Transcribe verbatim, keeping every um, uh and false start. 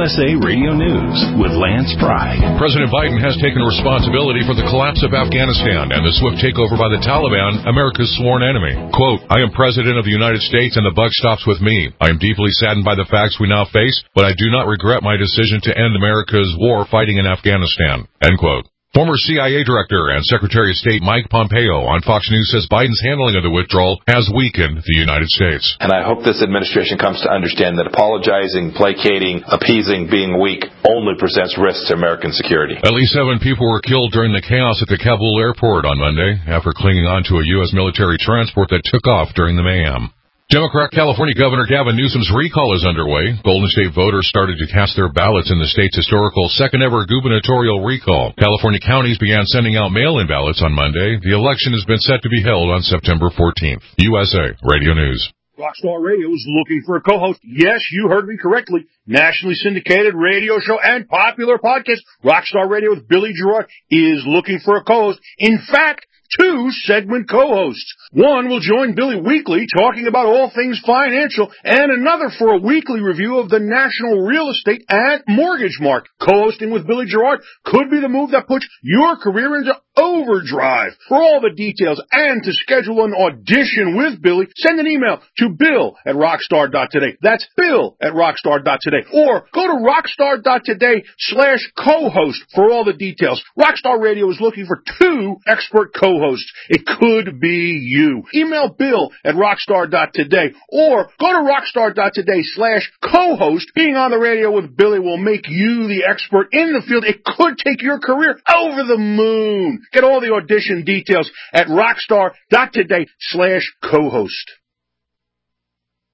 S A Radio News with Lance Pry. President Biden has taken responsibility for the collapse of Afghanistan and the swift takeover by the Taliban, America's sworn enemy. Quote, I am President of the United States and the buck stops with me. I am deeply saddened by the facts we now face, but I do not regret my decision to end America's war fighting in Afghanistan. End quote. Former C I A Director and Secretary of State Mike Pompeo on Fox News says Biden's handling of the withdrawal has weakened the United States. And I hope this administration comes to understand that apologizing, placating, appeasing, being weak only presents risks to American security. At least seven people were killed during the chaos at the Kabul airport on Monday after clinging onto a U S military transport that took off during the mayhem. Democrat California Governor Gavin Newsom's recall is underway. Golden State voters started to cast their ballots in the state's historical second-ever gubernatorial recall. California counties began sending out mail-in ballots on Monday. The election has been set to be held on September fourteenth. U S A Radio News. Rockstar Radio is looking for a co-host. Yes, you heard me correctly. Nationally syndicated radio show and popular podcast, Rockstar Radio with Billy Gerard, is looking for a co-host. In fact, two segment co-hosts. One will join Billy weekly talking about all things financial, and another for a weekly review of the national real estate and mortgage market. Co-hosting with Billy Gerard could be the move that puts your career into overdrive. For all the details and to schedule an audition with Billy, send an email to bill at rockstar dot today. That's bill at rockstar dot today. Or go to rockstar dot today slash co-host for all the details. Rockstar Radio is looking for two expert co-hosts. It could be you. Email bill at rockstar dot today or go to rockstar dot today slash co-host. Being on the radio with Billy will make you the expert in the field. It could take your career over the moon. Get all the audition details at rockstar dot today slash co-host.